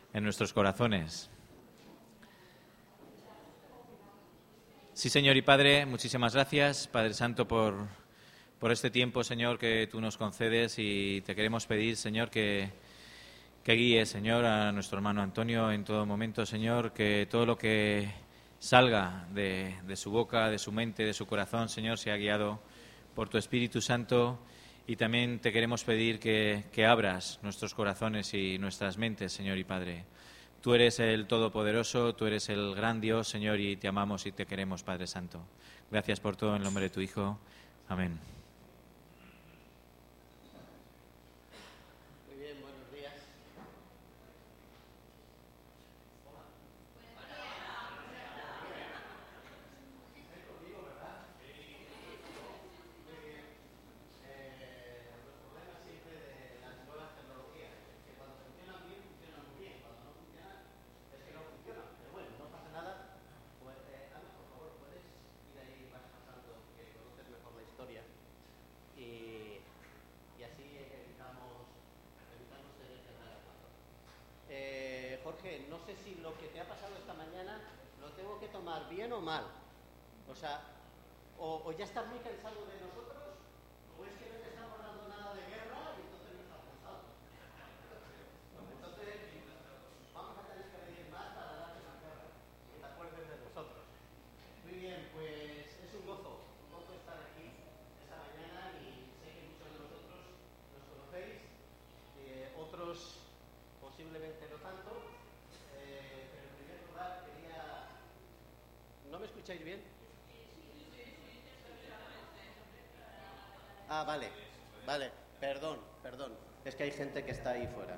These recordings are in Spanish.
en nuestros corazones. Sí, Señor y Padre, muchísimas gracias, Padre Santo, por este tiempo, Señor, que tú nos concedes, y te queremos pedir, Señor, que guíe, Señor, a nuestro hermano Antonio en todo momento, Señor, que todo lo que salga de su boca, de su mente, de su corazón, Señor, sea guiado por tu Espíritu Santo. Y también te queremos pedir que abras nuestros corazones y nuestras mentes, Señor y Padre. Tú eres el Todopoderoso, tú eres el gran Dios, Señor, y te amamos y te queremos, Padre Santo. Gracias por todo en nombre de tu Hijo. Amén. Muy bien, buenos días. Los problemas siempre de las nuevas tecnologías, que cuando funcionan bien, funcionan muy bien, cuando no funcionan, es que no funcionan. Pero bueno, no pasa nada. Pues, Ana, por favor, puedes ir ahí, vas pasando, que conoces mejor la historia, y así evitamos tener que hablar. Jorge, no sé si lo que te ha pasado esta mañana lo tengo que tomar bien o mal. O sea, o ya estás muy cansado de nosotros, o es que no te estamos dando nada de guerra y entonces no estás cansado. Entonces, vamos a tener que venir más para darte más guerra, que te acuerdes de nosotros. Muy bien, pues es un gozo estar aquí esta mañana, y sé que muchos de vosotros nos conocéis, otros posiblemente no tanto, pero en primer lugar quería... ¿No me escucháis bien? Ah, vale, perdón, es que hay gente que está ahí fuera.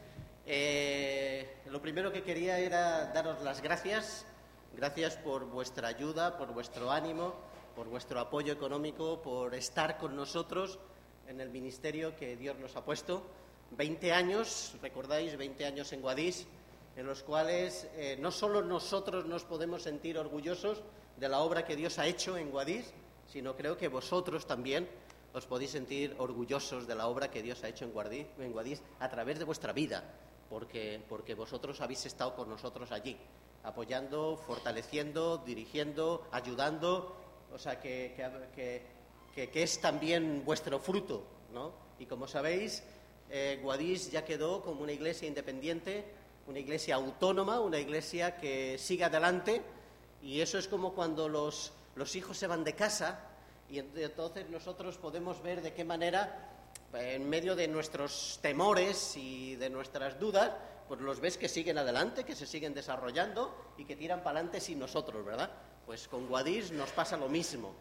Lo primero que quería era daros las gracias por vuestra ayuda, por vuestro ánimo, por vuestro apoyo económico, por estar con nosotros en el ministerio que Dios nos ha puesto. 20 años, recordáis, 20 años en Guadix, en los cuales no solo nosotros nos podemos sentir orgullosos de la obra que Dios ha hecho en Guadix, sino creo que vosotros también os podéis sentir orgullosos de la obra que Dios ha hecho en Guadix a través de vuestra vida, porque vosotros habéis estado con nosotros allí, apoyando, fortaleciendo, dirigiendo, ayudando, o sea que es también vuestro fruto, ¿no? Y como sabéis, Guadix ya quedó como una iglesia independiente, una iglesia autónoma, una iglesia que sigue adelante, y eso es como cuando los hijos se van de casa, y entonces nosotros podemos ver de qué manera, en medio de nuestros temores y de nuestras dudas, pues los ves que siguen adelante, que se siguen desarrollando y que tiran para adelante sin nosotros, ¿verdad? Pues con Guadix nos pasa lo mismo.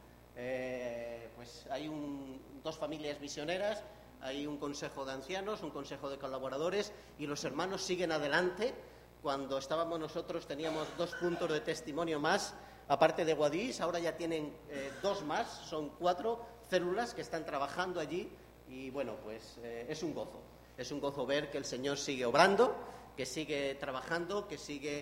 Pues hay dos familias misioneras, hay un consejo de ancianos, un consejo de colaboradores, y los hermanos siguen adelante. Cuando estábamos nosotros teníamos 2 puntos de testimonio más, aparte de Guadix, ahora ya tienen 2 más, son 4 células que están trabajando allí, y bueno, pues es un gozo ver que el Señor sigue obrando, que sigue trabajando, que sigue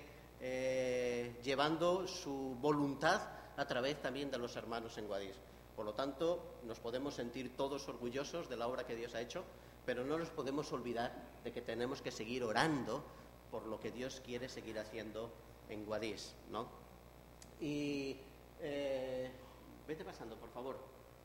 llevando su voluntad a través también de los hermanos en Guadix. Por lo tanto, nos podemos sentir todos orgullosos de la obra que Dios ha hecho, pero no nos podemos olvidar de que tenemos que seguir orando por lo que Dios quiere seguir haciendo en Guadix, ¿no? Y vete pasando, por favor.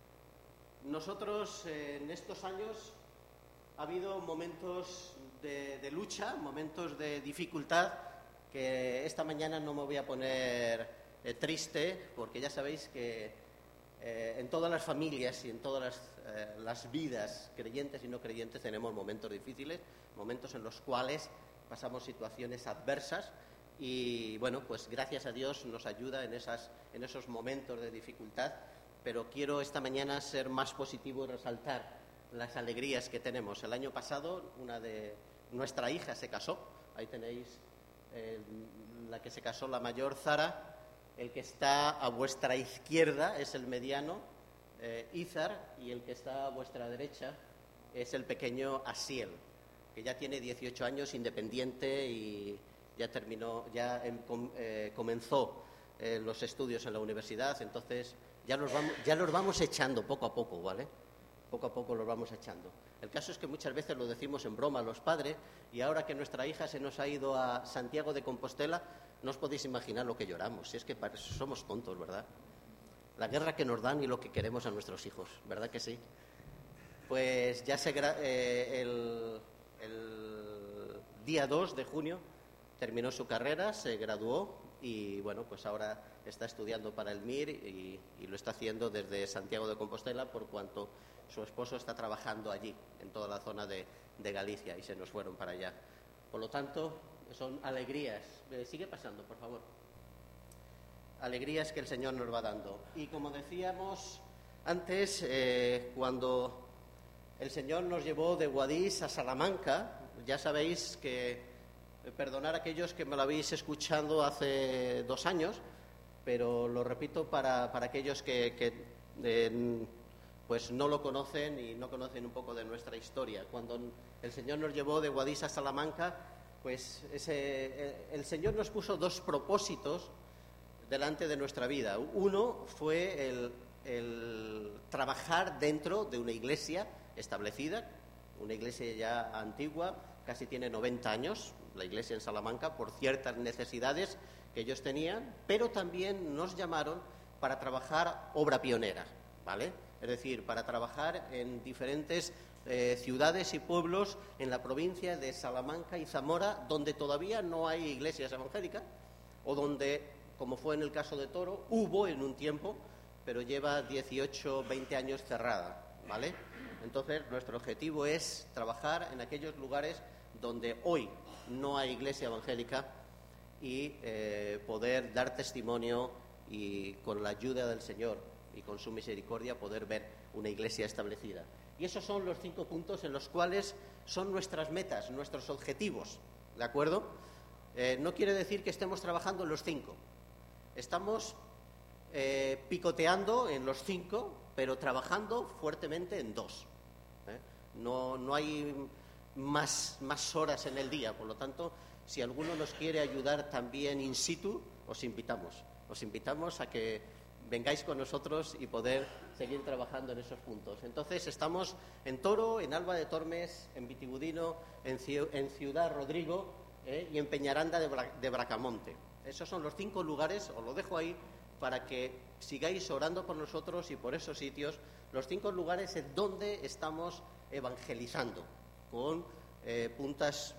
Nosotros en estos años ha habido momentos de lucha, momentos de dificultad, que esta mañana no me voy a poner triste, porque ya sabéis que en todas las familias y en todas las vidas, creyentes y no creyentes, tenemos momentos difíciles, momentos en los cuales pasamos situaciones adversas, y bueno, pues gracias a Dios nos ayuda en esos momentos de dificultad, pero quiero esta mañana ser más positivo y resaltar las alegrías que tenemos. El año pasado nuestra hija se casó, ahí tenéis la que se casó, la mayor, Zara. El que está a vuestra izquierda es el mediano, Izar, y el que está a vuestra derecha es el pequeño Asiel, que ya tiene 18 años, independiente, y comenzó los estudios en la universidad. Entonces ya los vamos echando poco a poco, ¿vale? poco a poco los vamos echando. El caso es que muchas veces lo decimos en broma a los padres, y ahora que nuestra hija se nos ha ido a Santiago de Compostela, no os podéis imaginar lo que lloramos. Si es que somos tontos, ¿verdad? La guerra que nos dan y lo que queremos a nuestros hijos, ¿verdad que sí? Pues ya el día 2 de junio terminó su carrera, se graduó y, bueno, pues ahora está estudiando para el MIR y lo está haciendo desde Santiago de Compostela, por cuanto su esposo está trabajando allí, en toda la zona de Galicia, y se nos fueron para allá. Por lo tanto, son alegrías. Sigue pasando, por favor. Alegrías que el Señor nos va dando. Y como decíamos antes, cuando el Señor nos llevó de Guadix a Salamanca, ya sabéis que, perdonar a aquellos que me lo habéis escuchado hace 2 años, pero lo repito para aquellos que pues no lo conocen y no conocen un poco de nuestra historia. Cuando el Señor nos llevó de Guadix a Salamanca, pues el Señor nos puso 2 propósitos delante de nuestra vida. Uno fue el trabajar dentro de una iglesia establecida, una iglesia ya antigua, casi tiene 90 años, la iglesia en Salamanca, por ciertas necesidades que ellos tenían, pero también nos llamaron para trabajar obra pionera, ¿vale? Es decir, para trabajar en diferentes ciudades y pueblos en la provincia de Salamanca y Zamora, donde todavía no hay iglesias evangélicas, o donde, como fue en el caso de Toro, hubo en un tiempo, pero lleva 18, 20 años cerrada, ¿vale? Entonces, nuestro objetivo es trabajar en aquellos lugares donde hoy no hay iglesia evangélica y poder dar testimonio y, con la ayuda del Señor y con su misericordia, poder ver una iglesia establecida. Y esos son los 5 puntos en los cuales son nuestras metas, nuestros objetivos, ¿de acuerdo? No quiere decir que estemos trabajando en los 5. Estamos picoteando en los 5, pero trabajando fuertemente en 2. No hay más horas en el día, por lo tanto, si alguno nos quiere ayudar también in situ, os invitamos a que vengáis con nosotros y poder seguir trabajando en esos puntos. Entonces, estamos en Toro, en Alba de Tormes, en Vitigudino, en Ciudad Rodrigo y en Peñaranda de Bracamonte. Esos son los 5 lugares, os lo dejo ahí para que sigáis orando por nosotros y por esos sitios, los 5 lugares en donde estamos evangelizando con puntos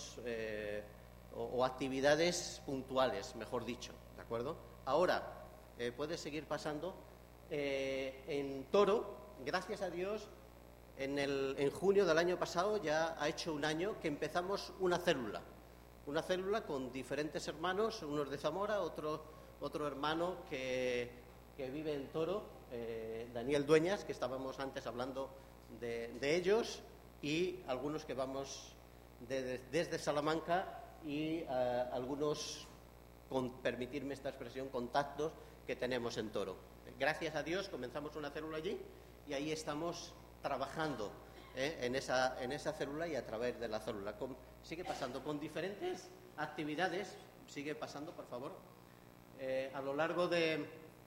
o actividades puntuales, mejor dicho, ¿de acuerdo? Ahora, puede seguir pasando. En Toro, gracias a Dios, en junio del año pasado ya ha hecho un año que empezamos una célula con diferentes hermanos, unos de Zamora, otro hermano que vive en Toro, Daniel Dueñas, que estábamos antes hablando de ellos, y algunos que vamos desde Salamanca y algunos, con permitirme esta expresión, contactos que tenemos en Toro. Gracias a Dios comenzamos una célula allí y ahí estamos trabajando en esa célula y a través de la célula. Sigue pasando con diferentes actividades, sigue pasando, por favor. A lo largo de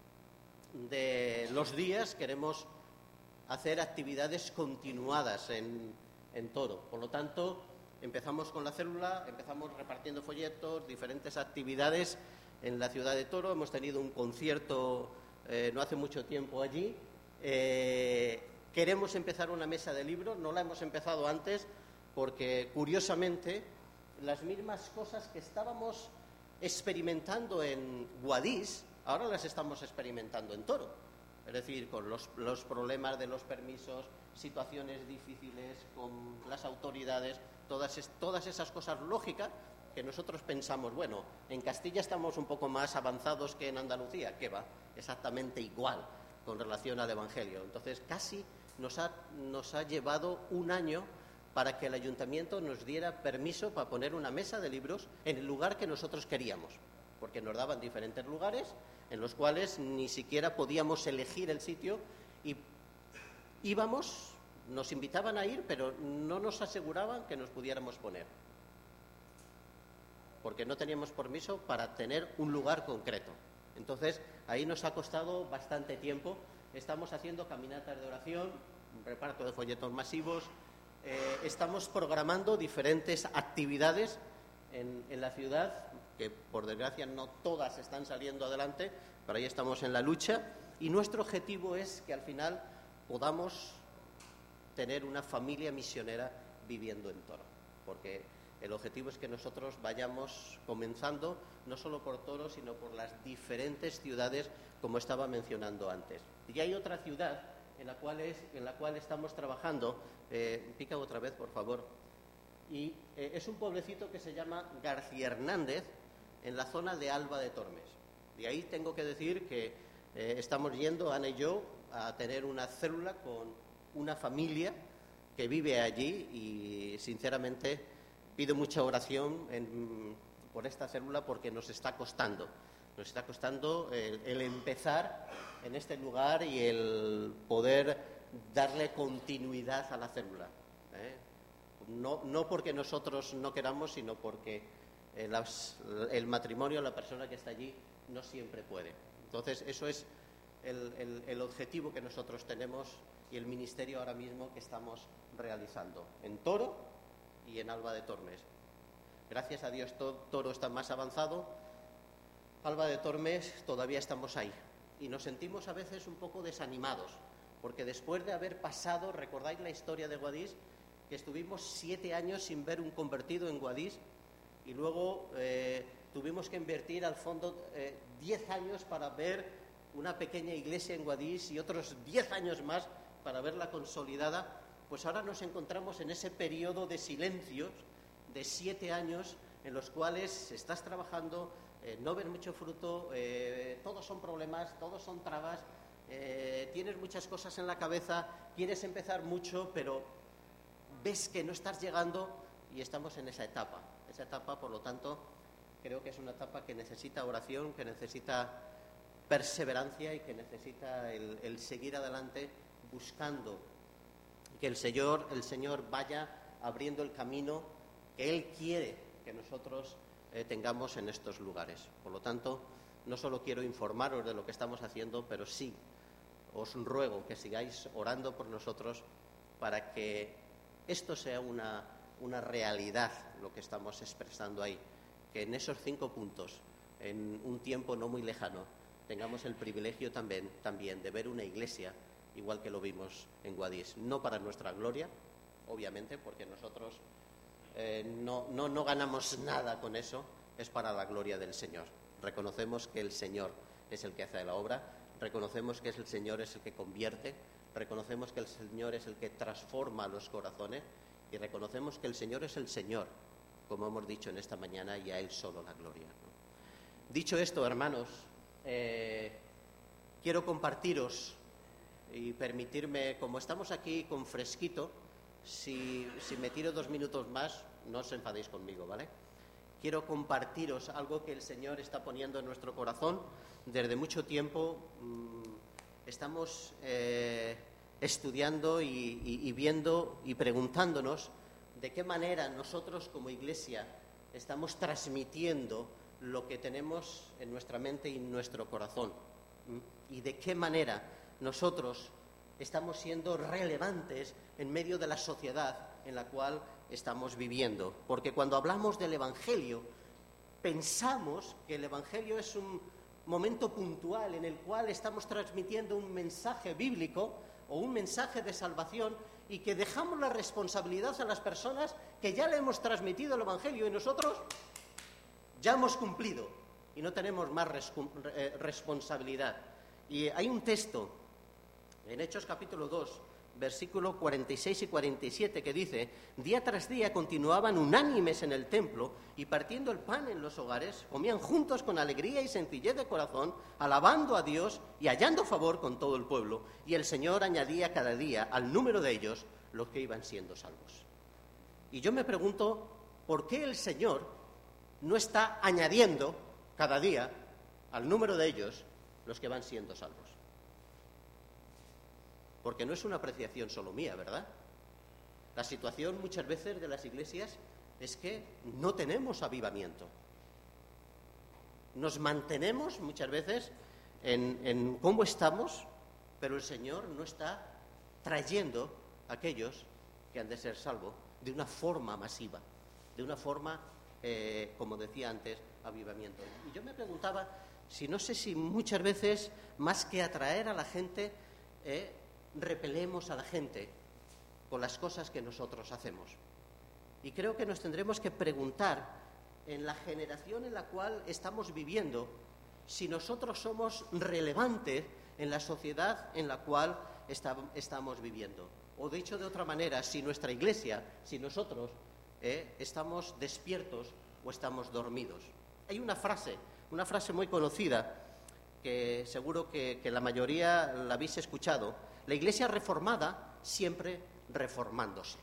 los días queremos hacer actividades continuadas en Toro. Por lo tanto, empezamos con la célula, empezamos repartiendo folletos, diferentes actividades en la ciudad de Toro. Hemos tenido un concierto no hace mucho tiempo allí. Queremos empezar una mesa de libros, no la hemos empezado antes porque, curiosamente, las mismas cosas que estábamos experimentando en Guadix, ahora las estamos experimentando en Toro. Es decir, con los problemas de los permisos, situaciones difíciles con las autoridades, todas esas cosas lógicas que nosotros pensamos, bueno, en Castilla estamos un poco más avanzados que en Andalucía, que va exactamente igual con relación al Evangelio. Entonces, casi nos ha llevado un año para que el ayuntamiento nos diera permiso para poner una mesa de libros en el lugar que nosotros queríamos, porque nos daban diferentes lugares en los cuales ni siquiera podíamos elegir el sitio y íbamos, nos invitaban a ir, pero no nos aseguraban que nos pudiéramos poner, porque no teníamos permiso para tener un lugar concreto. Entonces, ahí nos ha costado bastante tiempo. Estamos haciendo caminatas de oración, reparto de folletos masivos. Estamos programando diferentes actividades en la ciudad, que por desgracia no todas están saliendo adelante, pero ahí estamos en la lucha, y nuestro objetivo es que al final podamos tener una familia misionera viviendo en Toro, porque el objetivo es que nosotros vayamos comenzando no solo por Toro, sino por las diferentes ciudades, como estaba mencionando antes. Y hay otra ciudad en la cual estamos trabajando, pica otra vez, por favor, y es un pueblecito que se llama García Hernández, en la zona de Alba de Tormes. De ahí tengo que decir que estamos yendo, Ana y yo, a tener una célula con una familia que vive allí, y sinceramente pido mucha oración por esta célula, porque nos está costando el empezar en este lugar y el poder darle continuidad a la célula. No porque nosotros no queramos, sino porque el matrimonio, la persona que está allí, no siempre puede. Entonces, eso es el objetivo que nosotros tenemos y el ministerio ahora mismo que estamos realizando en Toro y en Alba de Tormes. Gracias a Dios, Toro está más avanzado. Alba de Tormes todavía estamos ahí y nos sentimos a veces un poco desanimados, porque después de haber pasado, ¿recordáis la historia de Guadix? Que estuvimos 7 años sin ver un convertido en Guadix, y luego tuvimos que invertir al fondo 10 años para ver una pequeña iglesia en Guadix y otros 10 años más para verla consolidada. Pues ahora nos encontramos en ese periodo de silencios de 7 años en los cuales estás trabajando, no ves mucho fruto, todos son problemas, todos son trabas, tienes muchas cosas en la cabeza, quieres empezar mucho, pero ves que no estás llegando, y estamos en esa etapa. Esa etapa, por lo tanto, creo que es una etapa que necesita oración, que necesita perseverancia y que necesita el seguir adelante buscando que el Señor vaya abriendo el camino que Él quiere que nosotros tengamos en estos lugares. Por lo tanto, no solo quiero informaros de lo que estamos haciendo, pero sí os ruego que sigáis orando por nosotros para que esto sea una realidad, lo que estamos expresando ahí, que en esos 5 puntos, en un tiempo no muy lejano, tengamos el privilegio también de ver una iglesia igual que lo vimos en Guadix. No para nuestra gloria, obviamente, porque nosotros no ganamos nada con eso, es para la gloria del Señor. Reconocemos que el Señor es el que hace la obra, reconocemos que el Señor es el que convierte, reconocemos que el Señor es el que transforma los corazones, y reconocemos que el Señor es el Señor, como hemos dicho en esta mañana, y a Él solo la gloria, ¿no? Dicho esto, hermanos, quiero compartiros y permitirme, como estamos aquí con fresquito, si me tiro 2 minutos más, no os enfadéis conmigo, ¿vale? Quiero compartiros algo que el Señor está poniendo en nuestro corazón. Desde mucho tiempo estamos estudiando y viendo y preguntándonos de qué manera nosotros como Iglesia estamos transmitiendo lo que tenemos en nuestra mente y en nuestro corazón, y de qué manera nosotros estamos siendo relevantes en medio de la sociedad en la cual estamos viviendo. Porque cuando hablamos del Evangelio, pensamos que el Evangelio es un momento puntual en el cual estamos transmitiendo un mensaje bíblico o un mensaje de salvación, y que dejamos la responsabilidad a las personas que ya le hemos transmitido el Evangelio, y nosotros ya hemos cumplido y no tenemos más responsabilidad. Y hay un texto en Hechos capítulo 2, versículos 46 y 47, que dice: día tras día continuaban unánimes en el templo, y partiendo el pan en los hogares, comían juntos con alegría y sencillez de corazón, alabando a Dios y hallando favor con todo el pueblo. Y el Señor añadía cada día al número de ellos los que iban siendo salvos. Y yo me pregunto, ¿por qué el Señor no está añadiendo cada día al número de ellos los que van siendo salvos? Porque no es una apreciación solo mía, ¿verdad? La situación muchas veces de las iglesias es que no tenemos avivamiento. Nos mantenemos muchas veces en cómo estamos, pero el Señor no está trayendo a aquellos que han de ser salvos de una forma masiva, de una forma, como decía antes, avivamiento. Y yo me preguntaba si no sé si muchas veces, más que atraer a la gente, repelemos a la gente con las cosas que nosotros hacemos. Y creo que nos tendremos que preguntar, en la generación en la cual estamos viviendo, si nosotros somos relevantes en la sociedad en la cual estamos viviendo. O dicho de otra manera, si nuestra iglesia, si nosotros estamos despiertos o estamos dormidos. Hay una frase muy conocida, que seguro que la mayoría la habéis escuchado: la iglesia reformada siempre reformándose.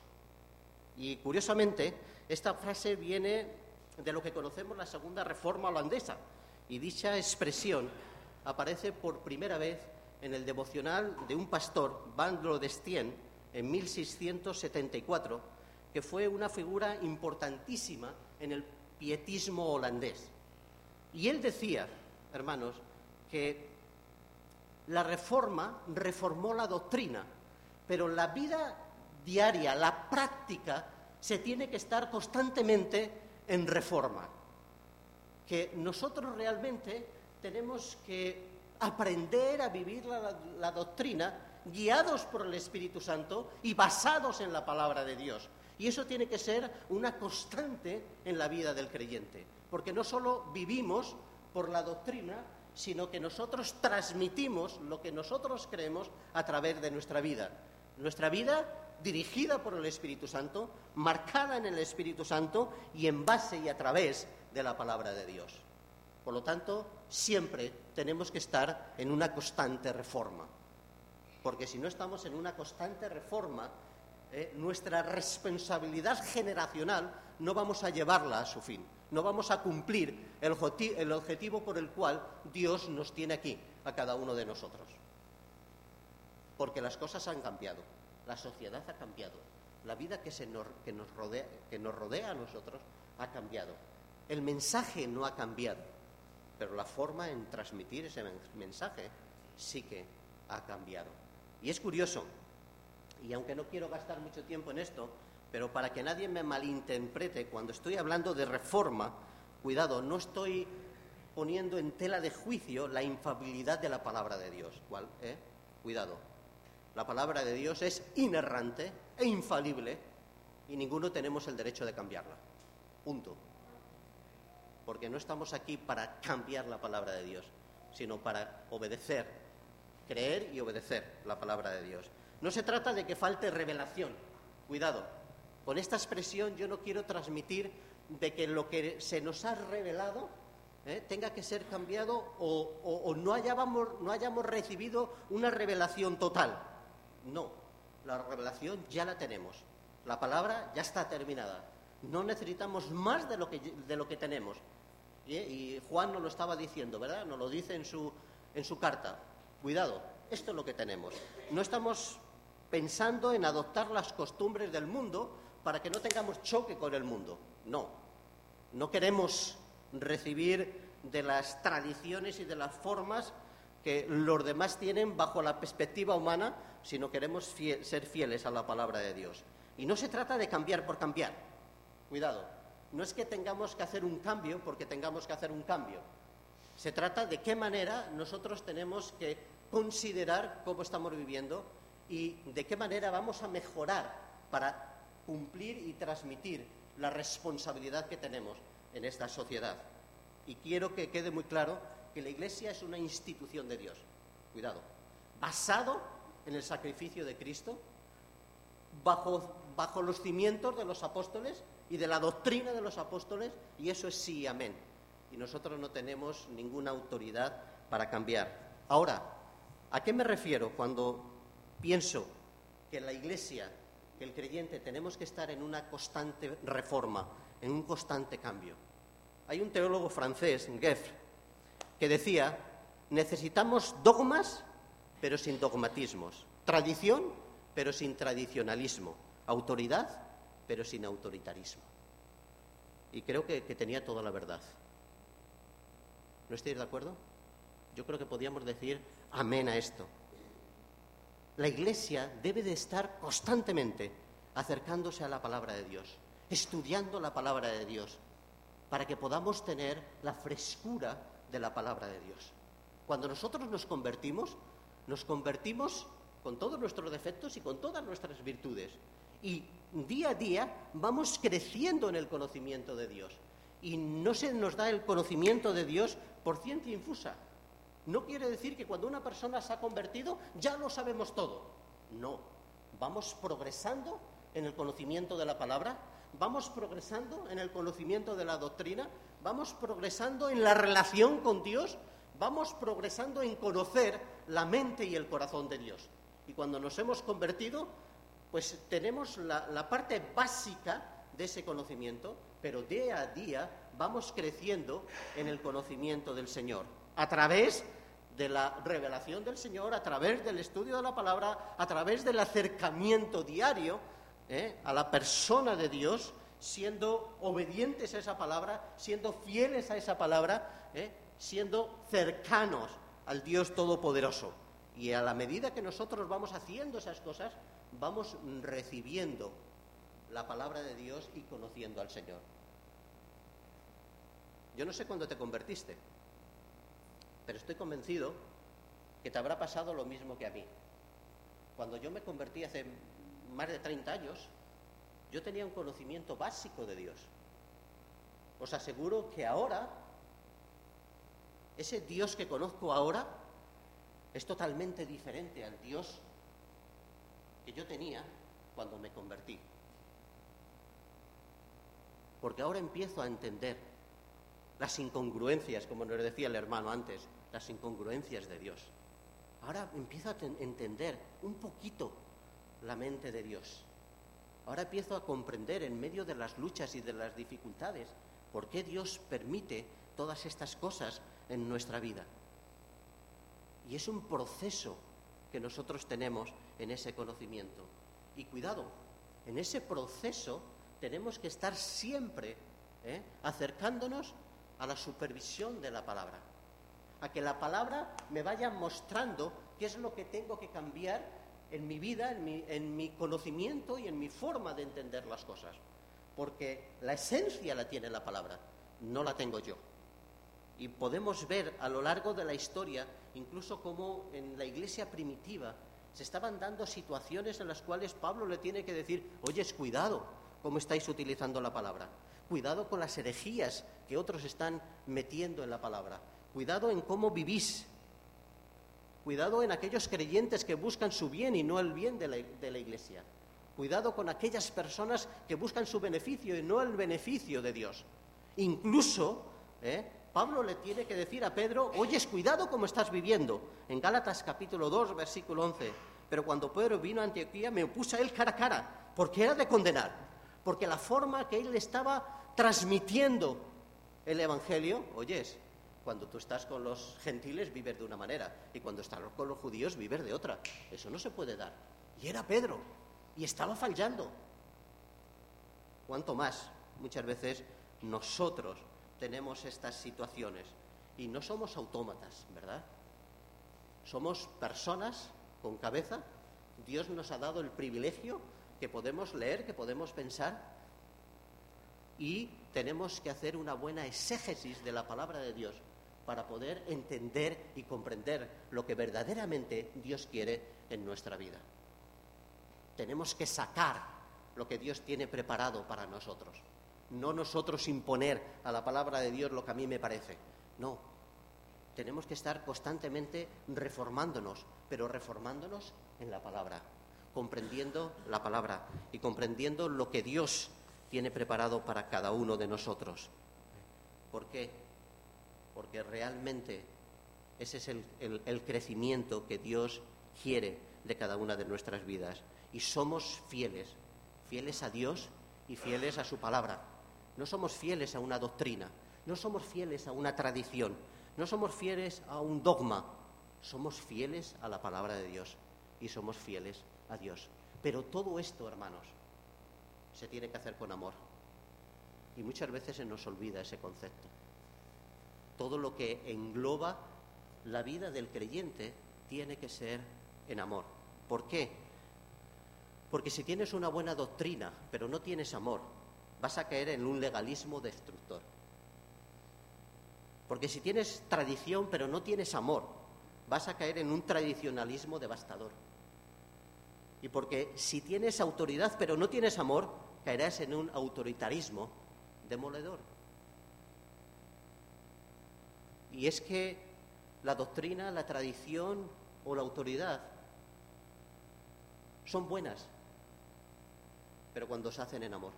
Y curiosamente, esta frase viene de lo que conocemos la Segunda Reforma holandesa, y dicha expresión aparece por primera vez en el devocional de un pastor, Van Lodestien, en 1674, que fue una figura importantísima en el pietismo holandés. Y él decía, hermanos, que la reforma reformó la doctrina, pero la vida diaria, la práctica, se tiene que estar constantemente en reforma. Que nosotros realmente tenemos que aprender a vivir la doctrina guiados por el Espíritu Santo y basados en la palabra de Dios. Y eso tiene que ser una constante en la vida del creyente, porque no solo vivimos por la doctrina, sino que nosotros transmitimos lo que nosotros creemos a través de nuestra vida. Nuestra vida dirigida por el Espíritu Santo, marcada en el Espíritu Santo y en base y a través de la palabra de Dios. Por lo tanto, siempre tenemos que estar en una constante reforma, porque si no estamos en una constante reforma, nuestra responsabilidad generacional no vamos a llevarla a su fin, no vamos a cumplir el objetivo por el cual Dios nos tiene aquí, a cada uno de nosotros. Porque las cosas han cambiado, la sociedad ha cambiado, la vida que nos rodea a nosotros ha cambiado. El mensaje no ha cambiado, pero la forma en transmitir ese mensaje sí que ha cambiado. Y es curioso, y aunque no quiero gastar mucho tiempo en esto, pero para que nadie me malinterprete, cuando estoy hablando de reforma, cuidado, no estoy poniendo en tela de juicio la infalibilidad de la palabra de Dios. ¿Cuál? Cuidado. La palabra de Dios es inerrante e infalible y ninguno tenemos el derecho de cambiarla. Punto. Porque no estamos aquí para cambiar la palabra de Dios, sino para obedecer, creer y obedecer la palabra de Dios. No se trata de que falte revelación. Cuidado. Con esta expresión yo no quiero transmitir de que lo que se nos ha revelado tenga que ser cambiado o no hayamos recibido una revelación total. No, la revelación ya la tenemos. La palabra ya está terminada. No necesitamos más de lo que tenemos. Y Juan nos lo estaba diciendo, ¿verdad? Nos lo dice en su carta. Cuidado, esto es lo que tenemos. No estamos pensando en adoptar las costumbres del mundo para que no tengamos choque con el mundo. No queremos recibir de las tradiciones y de las formas que los demás tienen bajo la perspectiva humana, sino queremos ser fieles a la palabra de Dios. Y no se trata de cambiar por cambiar. Cuidado, no es que tengamos que hacer un cambio porque tengamos que hacer un cambio. Se trata de qué manera nosotros tenemos que considerar cómo estamos viviendo y de qué manera vamos a mejorar para cumplir y transmitir la responsabilidad que tenemos en esta sociedad. Y quiero que quede muy claro que la Iglesia es una institución de Dios. Cuidado. Basado en el sacrificio de Cristo, bajo los cimientos de los apóstoles y de la doctrina de los apóstoles, y eso es sí y amén. Y nosotros no tenemos ninguna autoridad para cambiar. Ahora, ¿a qué me refiero cuando pienso que la Iglesia, que el creyente, tenemos que estar en una constante reforma, en un constante cambio? Hay un teólogo francés, Gueffre, que decía: necesitamos dogmas, pero sin dogmatismos, tradición, pero sin tradicionalismo, autoridad, pero sin autoritarismo. Y creo que tenía toda la verdad. ¿No estáis de acuerdo? Yo creo que podíamos decir amén a esto. la Iglesia debe de estar constantemente acercándose a la palabra de Dios, estudiando la palabra de Dios, para que podamos tener la frescura de la palabra de Dios. Cuando nosotros nos convertimos con todos nuestros defectos y con todas nuestras virtudes. Y día a día vamos creciendo en el conocimiento de Dios. Y no se nos da el conocimiento de Dios por ciencia infusa. No quiere decir que cuando una persona se ha convertido ya lo sabemos todo. No, vamos progresando en el conocimiento de la palabra, vamos progresando en el conocimiento de la doctrina, vamos progresando en la relación con Dios, vamos progresando en conocer la mente y el corazón de Dios. Y cuando nos hemos convertido, pues tenemos la parte básica de ese conocimiento, pero día a día vamos creciendo en el conocimiento del Señor, a través de la revelación del Señor, a través del estudio de la palabra, a través del acercamiento diario a la persona de Dios, siendo obedientes a esa palabra, siendo fieles a esa palabra, siendo cercanos al Dios Todopoderoso. Y a la medida que nosotros vamos haciendo esas cosas, vamos recibiendo la palabra de Dios y conociendo al Señor. Yo no sé cuándo te convertiste, pero estoy convencido que te habrá pasado lo mismo que a mí. Cuando yo me convertí hace más de 30 años, yo tenía un conocimiento básico de Dios. Os aseguro que ahora, ese Dios que conozco ahora es totalmente diferente al Dios que yo tenía cuando me convertí. Porque ahora empiezo a entender las incongruencias, como nos decía el hermano antes, las incongruencias de Dios. Ahora empiezo a entender un poquito la mente de Dios. Ahora empiezo a comprender, en medio de las luchas y de las dificultades, por qué Dios permite todas estas cosas en nuestra vida. Y es un proceso que nosotros tenemos en ese conocimiento. Y cuidado, en ese proceso tenemos que estar siempre acercándonos a la supervisión de la palabra, a que la palabra me vaya mostrando qué es lo que tengo que cambiar en mi vida, en mi conocimiento y en mi forma de entender las cosas. Porque la esencia la tiene la palabra, no la tengo yo. Y podemos ver a lo largo de la historia, incluso como en la iglesia primitiva, se estaban dando situaciones en las cuales Pablo le tiene que decir: oye, cuidado cómo estáis utilizando la palabra. Cuidado con las herejías que otros están metiendo en la palabra. Cuidado en cómo vivís. Cuidado en aquellos creyentes que buscan su bien y no el bien de la iglesia. Cuidado con aquellas personas que buscan su beneficio y no el beneficio de Dios. Incluso, Pablo le tiene que decir a Pedro: oyes, cuidado cómo estás viviendo. En Gálatas capítulo 2, versículo 11. Pero cuando Pedro vino a Antioquía, me opuse a él cara a cara, porque era de condenar. Porque la forma que él le estaba transmitiendo el Evangelio, oyes, cuando tú estás con los gentiles vives de una manera, y cuando estás con los judíos vives de otra. Eso no se puede dar. Y era Pedro, y estaba fallando. ¿Cuánto más? Muchas veces nosotros tenemos estas situaciones y no somos autómatas, ¿verdad? Somos personas con cabeza. Dios nos ha dado el privilegio que podemos leer, que podemos pensar, y tenemos que hacer una buena exégesis de la palabra de Dios para poder entender y comprender lo que verdaderamente Dios quiere en nuestra vida. Tenemos que sacar lo que Dios tiene preparado para nosotros. No nosotros imponer a la palabra de Dios lo que a mí me parece. No. Tenemos que estar constantemente reformándonos, pero reformándonos en la palabra, comprendiendo la palabra y comprendiendo lo que Dios tiene preparado para cada uno de nosotros. ¿Por qué? Porque realmente ese es el crecimiento que Dios quiere de cada una de nuestras vidas. Y somos fieles a Dios y fieles a su palabra. No somos fieles a una doctrina, no somos fieles a una tradición, no somos fieles a un dogma, somos fieles a la palabra de Dios y somos fieles a Dios. Pero todo esto, hermanos, se tiene que hacer con amor. Y muchas veces se nos olvida ese concepto. Todo lo que engloba la vida del creyente tiene que ser en amor. ¿Por qué? Porque si tienes una buena doctrina, pero no tienes amor, vas a caer en un legalismo destructor. Porque si tienes tradición, pero no tienes amor, vas a caer en un tradicionalismo devastador. Y porque si tienes autoridad, pero no tienes amor, caerás en un autoritarismo demoledor. Y es que la doctrina, la tradición o la autoridad son buenas, pero cuando se hacen en amor.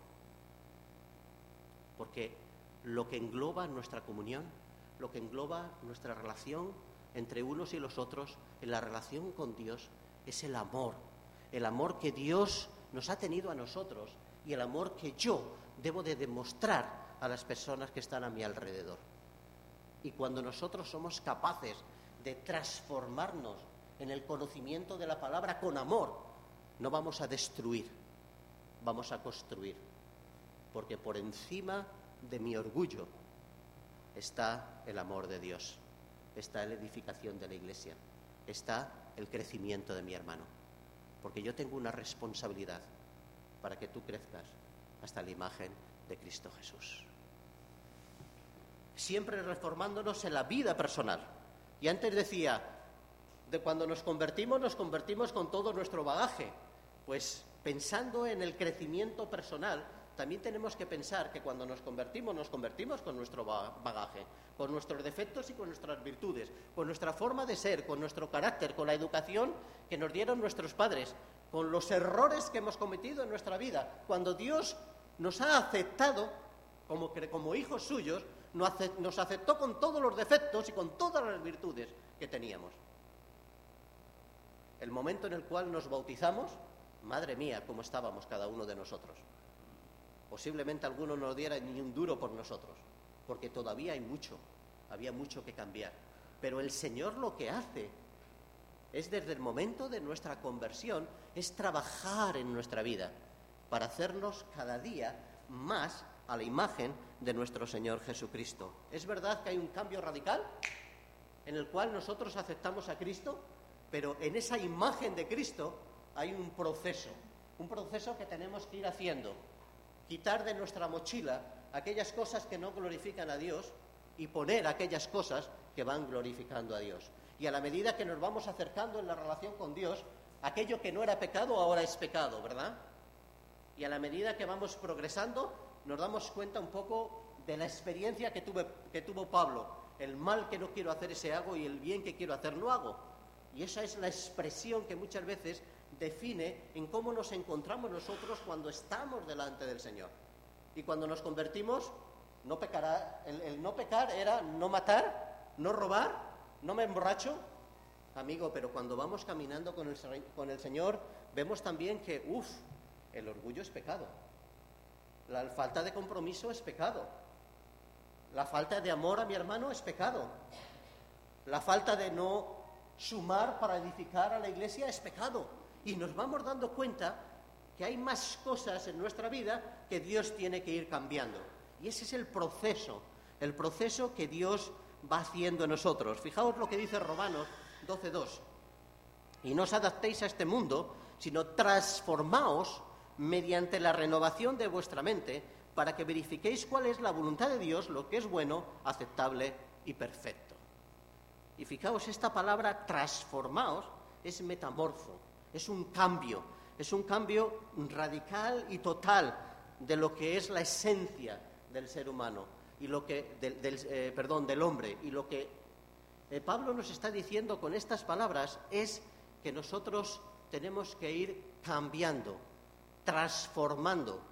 Porque lo que engloba nuestra comunión, lo que engloba nuestra relación entre unos y los otros, en la relación con Dios, es el amor que Dios nos ha tenido a nosotros y el amor que yo debo de demostrar a las personas que están a mi alrededor. Y cuando nosotros somos capaces de transformarnos en el conocimiento de la palabra con amor, no vamos a destruir, vamos a construir. Porque por encima de mi orgullo está el amor de Dios, está la edificación de la Iglesia, está el crecimiento de mi hermano. Porque yo tengo una responsabilidad para que tú crezcas hasta la imagen de Cristo Jesús. Siempre reformándonos en la vida personal. Y antes decía, de cuando nos convertimos con todo nuestro bagaje. Pues pensando en el crecimiento personal, también tenemos que pensar que cuando nos convertimos con nuestro bagaje, con nuestros defectos y con nuestras virtudes, con nuestra forma de ser, con nuestro carácter, con la educación que nos dieron nuestros padres, con los errores que hemos cometido en nuestra vida. Cuando Dios nos ha aceptado como hijos suyos, nos aceptó con todos los defectos y con todas las virtudes que teníamos. El momento en el cual nos bautizamos, madre mía, cómo estábamos cada uno de nosotros. Posiblemente alguno no diera ni un duro por nosotros, porque todavía había mucho que cambiar. Pero el Señor lo que hace es, desde el momento de nuestra conversión, es trabajar en nuestra vida para hacernos cada día más a la imagen de nuestro Señor Jesucristo. Es verdad que hay un cambio radical en el cual nosotros aceptamos a Cristo, pero en esa imagen de Cristo hay un proceso que tenemos que ir haciendo. Quitar de nuestra mochila aquellas cosas que no glorifican a Dios y poner aquellas cosas que van glorificando a Dios. Y a la medida que nos vamos acercando en la relación con Dios, aquello que no era pecado ahora es pecado, ¿verdad? Y a la medida que vamos progresando, nos damos cuenta un poco de la experiencia que tuvo Pablo. El mal que no quiero hacer ese hago y el bien que quiero hacer no hago. Y esa es la expresión que muchas veces define en cómo nos encontramos nosotros cuando estamos delante del Señor. Y cuando nos convertimos, no pecará. El no pecar era no matar, no robar, no me emborracho. Amigo, pero cuando vamos caminando con el Señor, vemos también que, el orgullo es pecado. La falta de compromiso es pecado. La falta de amor a mi hermano es pecado. La falta de no sumar para edificar a la Iglesia es pecado. Y nos vamos dando cuenta que hay más cosas en nuestra vida que Dios tiene que ir cambiando. Y ese es el proceso que Dios va haciendo en nosotros. Fijaos lo que dice Romanos 12:2. Y no os adaptéis a este mundo, sino transformaos mediante la renovación de vuestra mente, para que verifiquéis cuál es la voluntad de Dios, lo que es bueno, aceptable y perfecto. Y fijaos, esta palabra transformaos es metamorfo, es un cambio radical y total de lo que es la esencia del ser humano y del hombre. Y lo que Pablo nos está diciendo con estas palabras es que nosotros tenemos que ir cambiando, transformando,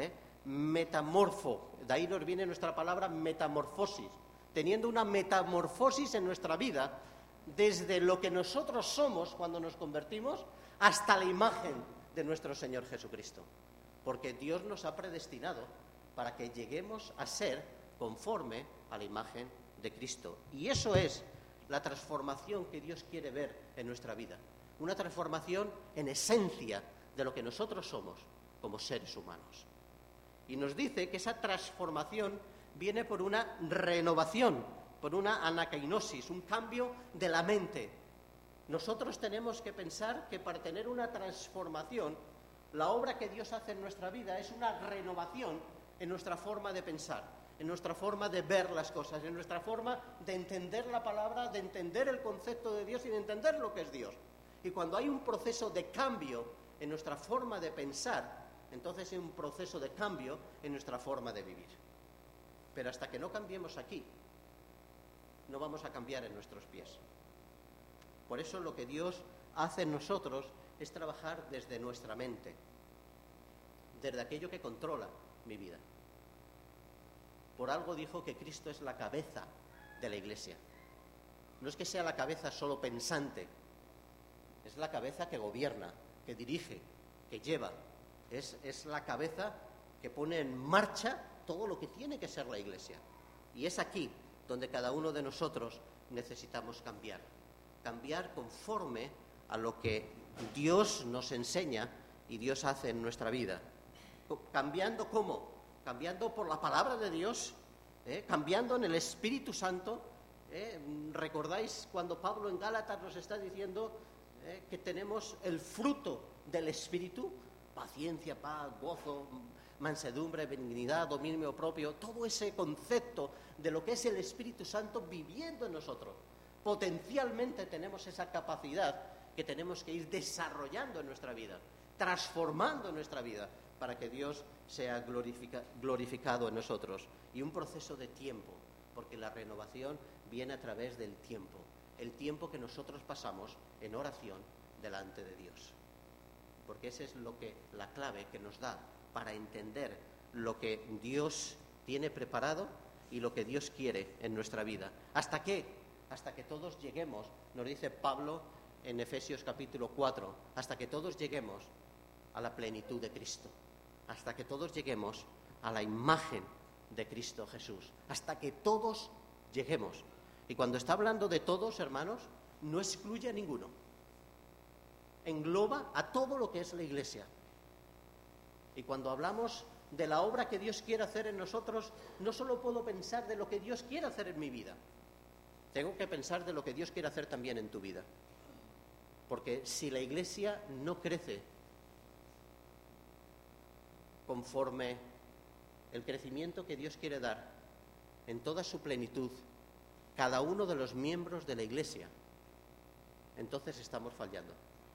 metamorfo, de ahí nos viene nuestra palabra metamorfosis, teniendo una metamorfosis en nuestra vida desde lo que nosotros somos cuando nos convertimos hasta la imagen de nuestro Señor Jesucristo, porque Dios nos ha predestinado para que lleguemos a ser conforme a la imagen de Cristo. Y eso es la transformación que Dios quiere ver en nuestra vida, una transformación en esencia de lo que nosotros somos como seres humanos. Y nos dice que esa transformación viene por una renovación, por una anakeinosis, un cambio de la mente. Nosotros tenemos que pensar que para tener una transformación, la obra que Dios hace en nuestra vida es una renovación en nuestra forma de pensar, en nuestra forma de ver las cosas, en nuestra forma de entender la palabra, de entender el concepto de Dios y de entender lo que es Dios. Y cuando hay un proceso de cambio en nuestra forma de pensar, entonces hay un proceso de cambio en nuestra forma de vivir. Pero hasta que no cambiemos aquí, no vamos a cambiar en nuestros pies. Por eso lo que Dios hace en nosotros es trabajar desde nuestra mente, desde aquello que controla mi vida. Por algo dijo que Cristo es la cabeza de la Iglesia. No es que sea la cabeza solo pensante, es la cabeza que gobierna, que dirige, que lleva. Es la cabeza que pone en marcha todo lo que tiene que ser la Iglesia. Y es aquí donde cada uno de nosotros necesitamos cambiar. Cambiar conforme a lo que Dios nos enseña y Dios hace en nuestra vida. ¿Cambiando cómo? Cambiando por la palabra de Dios, cambiando en el Espíritu Santo. ¿Recordáis cuando Pablo en Gálatas nos está diciendo que tenemos el fruto del Espíritu? Paciencia, paz, gozo, mansedumbre, benignidad, dominio propio, todo ese concepto de lo que es el Espíritu Santo viviendo en nosotros. Potencialmente tenemos esa capacidad que tenemos que ir desarrollando en nuestra vida, transformando en nuestra vida, para que Dios sea glorificado en nosotros. Y un proceso de tiempo, porque la renovación viene a través del tiempo, el tiempo que nosotros pasamos en oración delante de Dios. Porque esa es la clave que nos da para entender lo que Dios tiene preparado y lo que Dios quiere en nuestra vida. ¿Hasta qué? Hasta que todos lleguemos, nos dice Pablo en Efesios capítulo 4, hasta que todos lleguemos a la plenitud de Cristo, hasta que todos lleguemos a la imagen de Cristo Jesús, hasta que todos lleguemos. Y cuando está hablando de todos, hermanos, no excluye a ninguno. Engloba a todo lo que es la Iglesia. Y cuando hablamos de la obra que Dios quiere hacer en nosotros, no solo puedo pensar de lo que Dios quiere hacer en mi vida, tengo que pensar de lo que Dios quiere hacer también en tu vida. Porque si la Iglesia no crece conforme el crecimiento que Dios quiere dar en toda su plenitud, cada uno de los miembros de la Iglesia, entonces estamos fallando.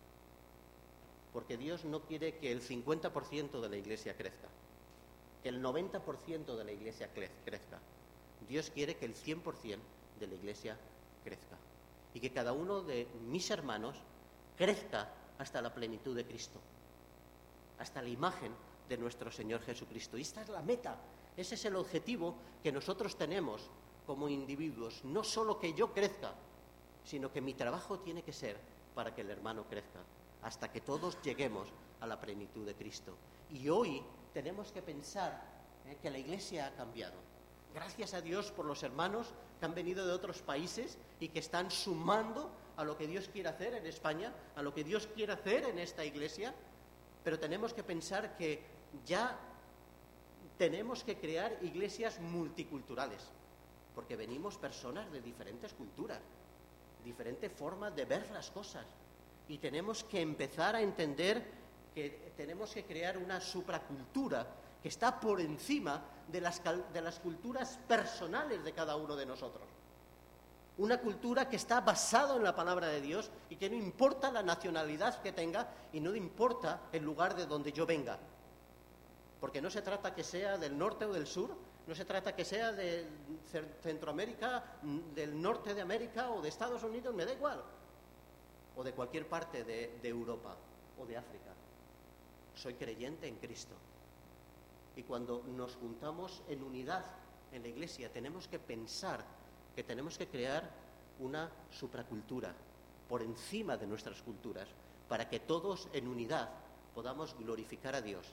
Porque Dios no quiere que el 50% de la Iglesia crezca, que el 90% de la Iglesia crezca. Dios quiere que el 100% de la Iglesia crezca. Y que cada uno de mis hermanos crezca hasta la plenitud de Cristo, hasta la imagen de nuestro Señor Jesucristo. Y esta es la meta, ese es el objetivo que nosotros tenemos como individuos. No solo que yo crezca, sino que mi trabajo tiene que ser para que el hermano crezca, hasta que todos lleguemos a la plenitud de Cristo. Y hoy tenemos que pensar que la Iglesia ha cambiado. Gracias a Dios por los hermanos que han venido de otros países y que están sumando a lo que Dios quiere hacer en España, a lo que Dios quiere hacer en esta Iglesia, pero tenemos que pensar que ya tenemos que crear iglesias multiculturales, porque venimos personas de diferentes culturas, diferentes formas de ver las cosas, y tenemos que empezar a entender que tenemos que crear una supracultura que está por encima de las culturas personales de cada uno de nosotros. Una cultura que está basada en la palabra de Dios y que no importa la nacionalidad que tenga y no importa el lugar de donde yo venga. Porque no se trata que sea del norte o del sur, no se trata que sea de Centroamérica, del norte de América o de Estados Unidos, me da igual. O de cualquier parte de Europa o de África. Soy creyente en Cristo. Y cuando nos juntamos en unidad en la Iglesia, tenemos que pensar que tenemos que crear una supracultura por encima de nuestras culturas, para que todos en unidad podamos glorificar a Dios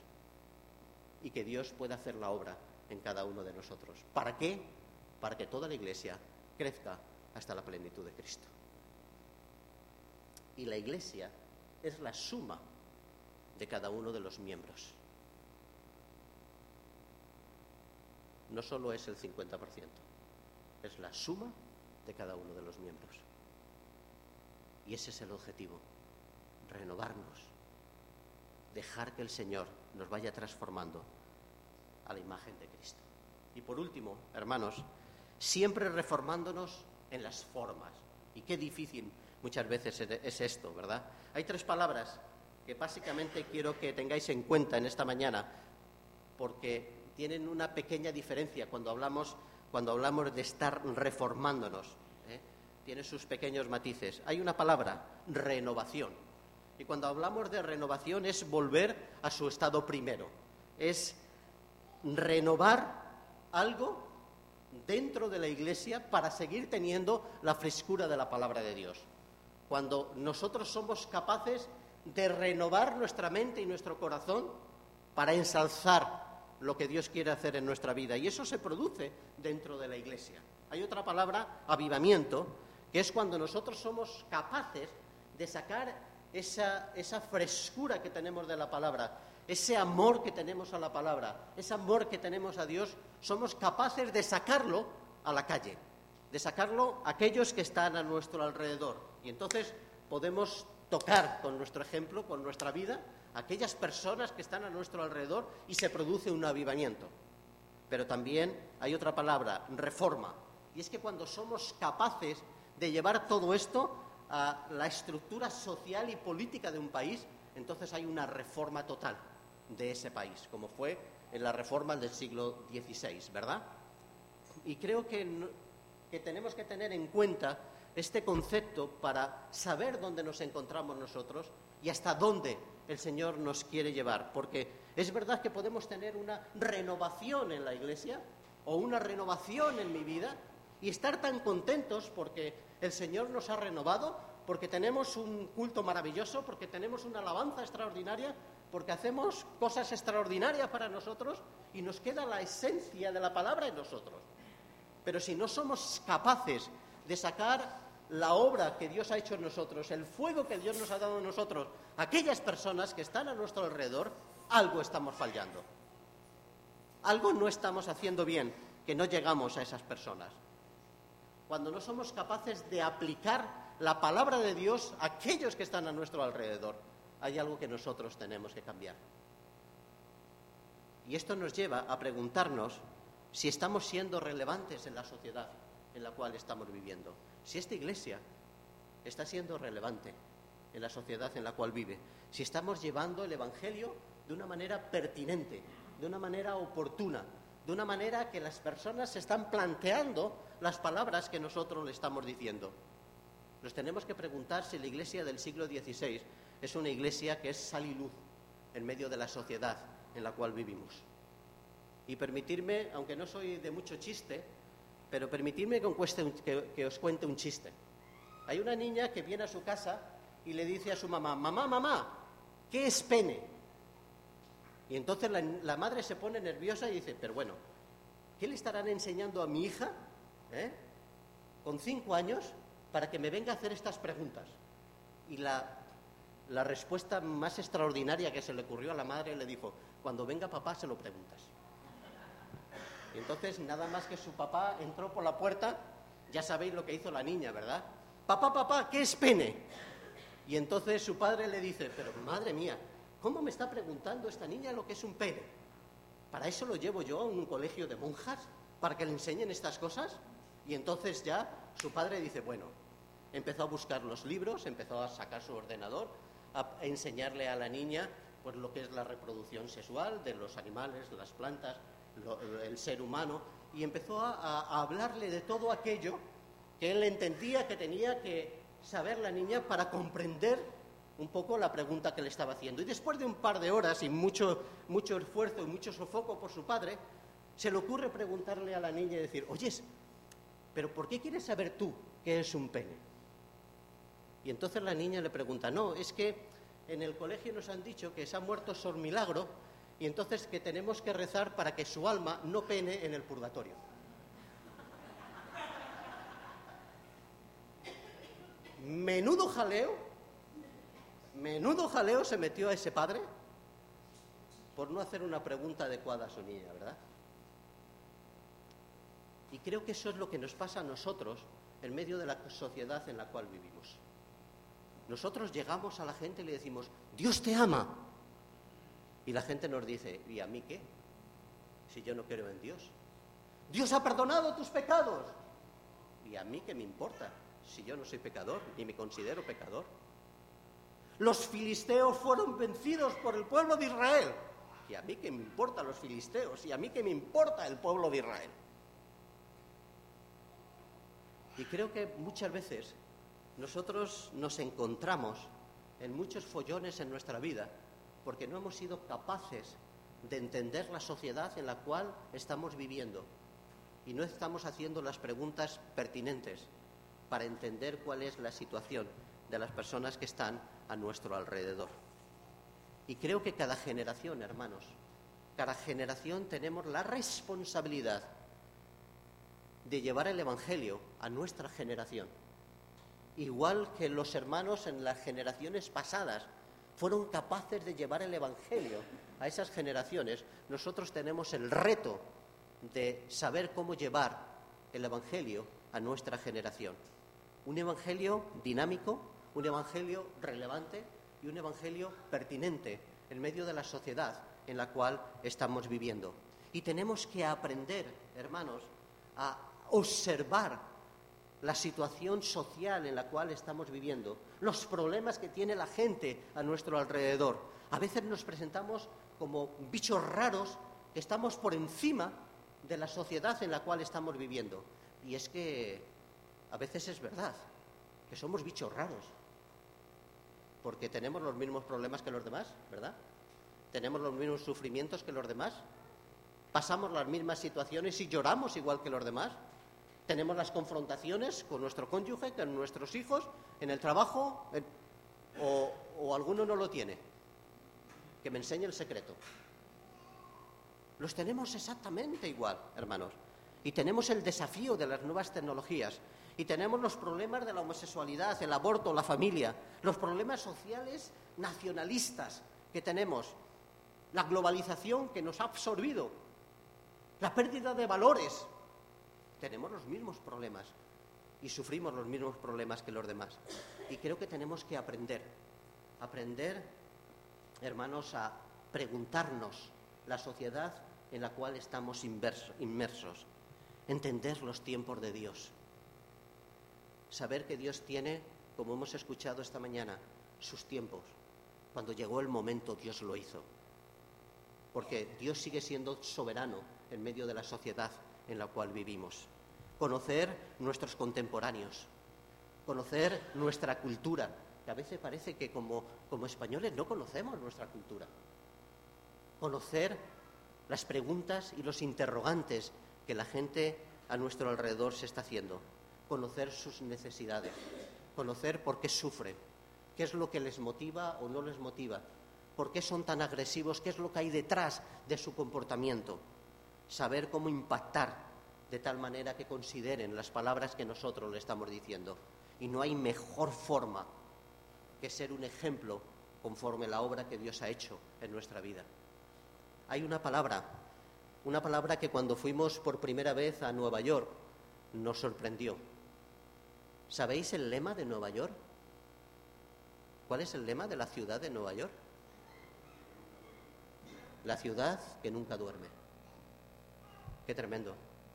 y que Dios pueda hacer la obra en cada uno de nosotros. ¿Para qué? Para que toda la Iglesia crezca hasta la plenitud de Cristo. Y la Iglesia es la suma de cada uno de los miembros. No solo es el 50%, es la suma de cada uno de los miembros. Y ese es el objetivo, renovarnos, dejar que el Señor nos vaya transformando a la imagen de Cristo. Y por último, hermanos, siempre reformándonos en las formas. Y qué difícil muchas veces es esto, ¿verdad? Hay 3 palabras que básicamente quiero que tengáis en cuenta en esta mañana, porque tienen una pequeña diferencia cuando hablamos de estar reformándonos, ¿eh? Tiene sus pequeños matices. Hay una palabra, renovación. Y cuando hablamos de renovación es volver a su estado primero. Es renovar algo dentro de la Iglesia para seguir teniendo la frescura de la palabra de Dios. Cuando nosotros somos capaces de renovar nuestra mente y nuestro corazón para ensalzar lo que Dios quiere hacer en nuestra vida. Y eso se produce dentro de la Iglesia. Hay otra palabra, avivamiento, que es cuando nosotros somos capaces de sacar esa frescura que tenemos de la palabra, ese amor que tenemos a la palabra, ese amor que tenemos a Dios, somos capaces de sacarlo a la calle, de sacarlo a aquellos que están a nuestro alrededor. Y entonces podemos tocar con nuestro ejemplo, con nuestra vida, a aquellas personas que están a nuestro alrededor y se produce un avivamiento. Pero también hay otra palabra, reforma. Y es que cuando somos capaces de llevar todo esto a la estructura social y política de un país, entonces hay una reforma total de ese país, como fue en la reforma del siglo XVI, ¿verdad? Y creo que tenemos que tener en cuenta este concepto para saber dónde nos encontramos nosotros y hasta dónde el Señor nos quiere llevar. Porque es verdad que podemos tener una renovación en la Iglesia o una renovación en mi vida y estar tan contentos porque el Señor nos ha renovado, porque tenemos un culto maravilloso, porque tenemos una alabanza extraordinaria, porque hacemos cosas extraordinarias para nosotros y nos queda la esencia de la palabra en nosotros. Pero si no somos capaces de sacar la obra que Dios ha hecho en nosotros, el fuego que Dios nos ha dado en nosotros, aquellas personas que están a nuestro alrededor, algo estamos fallando. Algo no estamos haciendo bien, que no llegamos a esas personas. Cuando no somos capaces de aplicar la palabra de Dios a aquellos que están a nuestro alrededor, hay algo que nosotros tenemos que cambiar. Y esto nos lleva a preguntarnos si estamos siendo relevantes en la sociedad en la cual estamos viviendo. Si esta Iglesia está siendo relevante en la sociedad en la cual vive. Si estamos llevando el Evangelio de una manera pertinente, de una manera oportuna, de una manera que las personas se están planteando las palabras que nosotros le estamos diciendo. Nos tenemos que preguntar si la Iglesia del siglo XVI es una Iglesia que es sal y luz en medio de la sociedad en la cual vivimos. Y permitirme, aunque no soy de mucho chiste, pero permitidme que os cuente un chiste. Hay una niña que viene a su casa y le dice a su mamá, mamá, ¿qué es pene? Y entonces la madre se pone nerviosa y dice, pero bueno, ¿qué le estarán enseñando a mi hija, con 5 años, para que me venga a hacer estas preguntas? Y la respuesta más extraordinaria que se le ocurrió a la madre le dijo, cuando venga papá se lo preguntas. Y entonces, nada más que su papá entró por la puerta, ya sabéis lo que hizo la niña, ¿verdad? Papá, ¿qué es pene? Y entonces su padre le dice, pero madre mía, ¿cómo me está preguntando esta niña lo que es un pene? ¿Para eso lo llevo yo a un colegio de monjas? ¿Para que le enseñen estas cosas? Y entonces ya su padre dice, bueno, empezó a buscar los libros, empezó a sacar su ordenador, a enseñarle a la niña pues lo que es la reproducción sexual de los animales, las plantas, el ser humano, y empezó a hablarle de todo aquello que él entendía que tenía que saber la niña para comprender un poco la pregunta que le estaba haciendo. Y después de un par de horas y mucho esfuerzo y mucho sofoco por su padre, se le ocurre preguntarle a la niña y decir, oyes, ¿pero por qué quieres saber tú qué es un pene? Y entonces la niña le pregunta, no, es que en el colegio nos han dicho que se ha muerto Sor Milagro y entonces que tenemos que rezar para que su alma no pene en el purgatorio. Menudo jaleo se metió a ese padre por no hacer una pregunta adecuada a su niña, ¿verdad? Y creo que eso es lo que nos pasa a nosotros en medio de la sociedad en la cual vivimos. Nosotros llegamos a la gente y le decimos, Dios te ama. Y la gente nos dice, ¿y a mí qué? Si yo no creo en Dios. Dios ha perdonado tus pecados. ¿Y a mí qué me importa? Si yo no soy pecador, ni me considero pecador. Los filisteos fueron vencidos por el pueblo de Israel. ¿Y a mí qué me importan los filisteos? ¿Y a mí qué me importa el pueblo de Israel? Y creo que muchas veces nosotros nos encontramos en muchos follones en nuestra vida porque no hemos sido capaces de entender la sociedad en la cual estamos viviendo y no estamos haciendo las preguntas pertinentes para entender cuál es la situación de las personas que están a nuestro alrededor. Y creo que cada generación, hermanos, cada generación tenemos la responsabilidad de llevar el Evangelio a nuestra generación. Igual que los hermanos en las generaciones pasadas fueron capaces de llevar el Evangelio a esas generaciones, nosotros tenemos el reto de saber cómo llevar el Evangelio a nuestra generación. Un Evangelio dinámico, un Evangelio relevante y un Evangelio pertinente en medio de la sociedad en la cual estamos viviendo. Y tenemos que aprender, hermanos, a observar la situación social en la cual estamos viviendo, los problemas que tiene la gente a nuestro alrededor. A veces nos presentamos como bichos raros que estamos por encima de la sociedad en la cual estamos viviendo. Y es que a veces es verdad que somos bichos raros, porque tenemos los mismos problemas que los demás, ¿verdad? Tenemos los mismos sufrimientos que los demás, pasamos las mismas situaciones y lloramos igual que los demás. Tenemos las confrontaciones con nuestro cónyuge, con nuestros hijos, en el trabajo, o alguno no lo tiene. Que me enseñe el secreto. Los tenemos exactamente igual, hermanos. Y tenemos el desafío de las nuevas tecnologías. Y tenemos los problemas de la homosexualidad, el aborto, la familia, los problemas sociales nacionalistas que tenemos, la globalización que nos ha absorbido, la pérdida de valores. Tenemos los mismos problemas y sufrimos los mismos problemas que los demás. Y creo que tenemos que aprender, hermanos, a preguntarnos la sociedad en la cual estamos inmersos, entender los tiempos de Dios, saber que Dios tiene, como hemos escuchado esta mañana, sus tiempos. Cuando llegó el momento, Dios lo hizo, porque Dios sigue siendo soberano en medio de la sociedad en la cual vivimos. Conocer nuestros contemporáneos, conocer nuestra cultura, que a veces parece que como españoles no conocemos nuestra cultura. Conocer las preguntas y los interrogantes que la gente a nuestro alrededor se está haciendo. Conocer sus necesidades, conocer por qué sufren, qué es lo que les motiva o no les motiva, por qué son tan agresivos, qué es lo que hay detrás de su comportamiento. Saber cómo impactar de tal manera que consideren las palabras que nosotros le estamos diciendo. Y no hay mejor forma que ser un ejemplo conforme la obra que Dios ha hecho en nuestra vida. Hay una palabra que cuando fuimos por primera vez a Nueva York nos sorprendió. ¿Sabéis el lema de Nueva York? ¿Cuál es el lema de la ciudad de Nueva York? La ciudad que nunca duerme. Qué tremendo.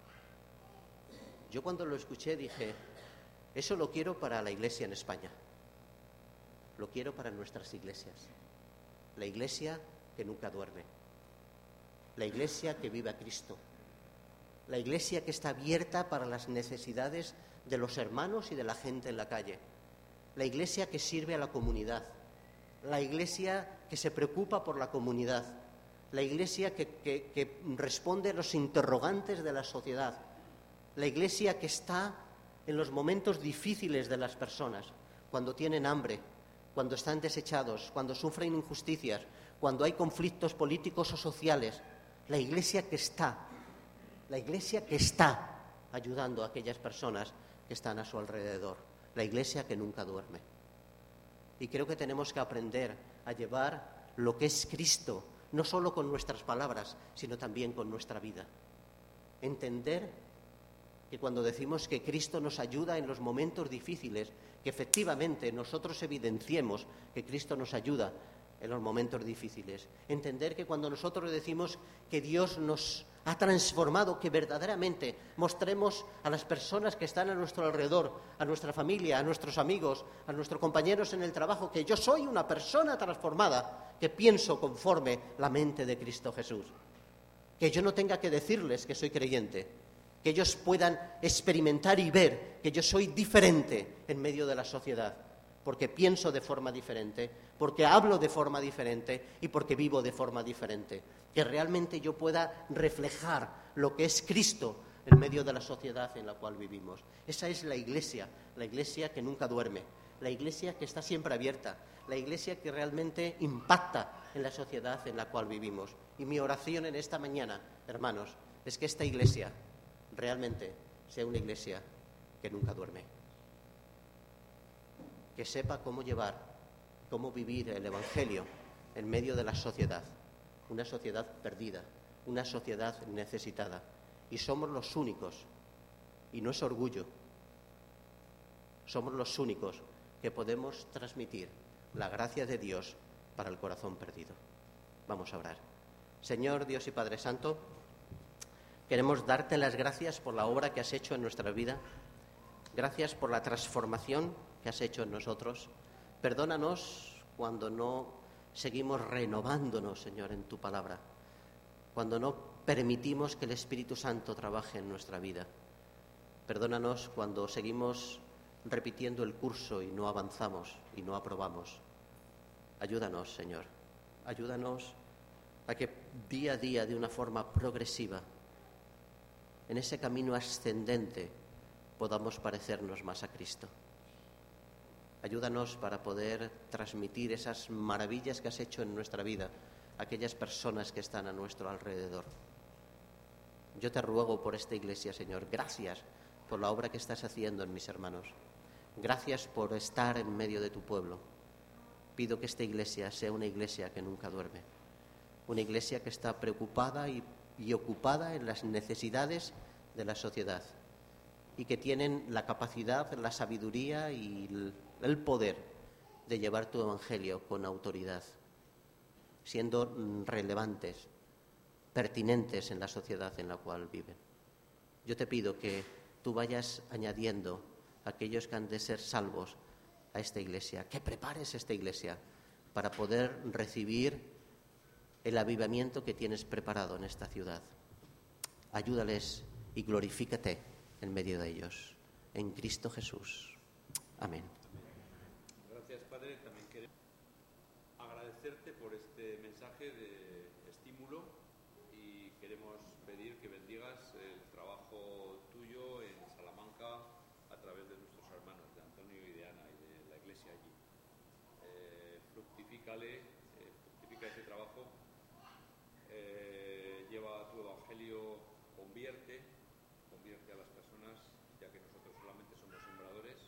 Yo cuando lo escuché dije, eso lo quiero para la iglesia en España. Lo quiero para nuestras iglesias. La iglesia que nunca duerme. La iglesia que vive a Cristo. La iglesia que está abierta para las necesidades de los hermanos y de la gente en la calle. La iglesia que sirve a la comunidad. La iglesia que se preocupa por la comunidad. La iglesia que responde a los interrogantes de la sociedad. La iglesia que está en los momentos difíciles de las personas, cuando tienen hambre, cuando están desechados, cuando sufren injusticias, cuando hay conflictos políticos o sociales. La iglesia que está ayudando a aquellas personas que están a su alrededor. La iglesia que nunca duerme. Y creo que tenemos que aprender a llevar lo que es Cristo, no solo con nuestras palabras, sino también con nuestra vida. Entender que cuando decimos que Cristo nos ayuda en los momentos difíciles, que efectivamente nosotros evidenciemos que Cristo nos ayuda en los momentos difíciles. Entender que cuando nosotros decimos que Dios nos ha transformado, que verdaderamente mostremos a las personas que están a nuestro alrededor, a nuestra familia, a nuestros amigos, a nuestros compañeros en el trabajo, que yo soy una persona transformada, que pienso conforme la mente de Cristo Jesús. Que yo no tenga que decirles que soy creyente, que ellos puedan experimentar y ver que yo soy diferente en medio de la sociedad, porque pienso de forma diferente, porque hablo de forma diferente y porque vivo de forma diferente. Que realmente yo pueda reflejar lo que es Cristo en medio de la sociedad en la cual vivimos. Esa es la iglesia que nunca duerme, la iglesia que está siempre abierta, la iglesia que realmente impacta en la sociedad en la cual vivimos. Y mi oración en esta mañana, hermanos, es que esta iglesia realmente sea una iglesia que nunca duerme. Que sepa cómo llevar, cómo vivir el Evangelio en medio de la sociedad, una sociedad perdida, una sociedad necesitada. Y somos los únicos, y no es orgullo, somos los únicos que podemos transmitir la gracia de Dios para el corazón perdido. Vamos a orar. Señor Dios y Padre Santo, queremos darte las gracias por la obra que has hecho en nuestra vida. Gracias por la transformación que has hecho en nosotros. Perdónanos cuando no seguimos renovándonos, Señor, en tu palabra, cuando no permitimos que el Espíritu Santo trabaje en nuestra vida. Perdónanos cuando seguimos repitiendo el curso y no avanzamos y no aprobamos. Ayúdanos, Señor, ayúdanos a que día a día, de una forma progresiva, en ese camino ascendente, podamos parecernos más a Cristo. Ayúdanos para poder transmitir esas maravillas que has hecho en nuestra vida a aquellas personas que están a nuestro alrededor. Yo te ruego por esta iglesia, Señor. Gracias por la obra que estás haciendo en mis hermanos. Gracias por estar en medio de tu pueblo. Pido que esta iglesia sea una iglesia que nunca duerme. Una iglesia que está preocupada y ocupada en las necesidades de la sociedad y que tienen la capacidad, la sabiduría y el poder de llevar tu evangelio con autoridad, siendo relevantes, pertinentes en la sociedad en la cual viven. Yo te pido que tú vayas añadiendo a aquellos que han de ser salvos a esta iglesia, que prepares esta iglesia para poder recibir el avivamiento que tienes preparado en esta ciudad. Ayúdales y glorifícate en medio de ellos. En Cristo Jesús. Amén. Gracias, Padre. También queremos agradecerte por este mensaje de estímulo y queremos pedir que bendigas el trabajo tuyo en Salamanca a través de nuestros hermanos, de Antonio y de Ana y de la iglesia allí. Fructifica ese trabajo, lleva tu evangelio, convierte a las personas, ya que nosotros solamente somos sembradores.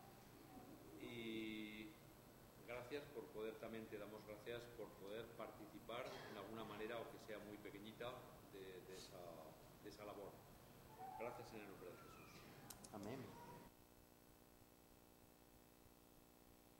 Y gracias por poder, también te damos gracias por poder participar en alguna manera, aunque sea muy pequeñita, de esa labor. Gracias en el nombre de Jesús. Amén.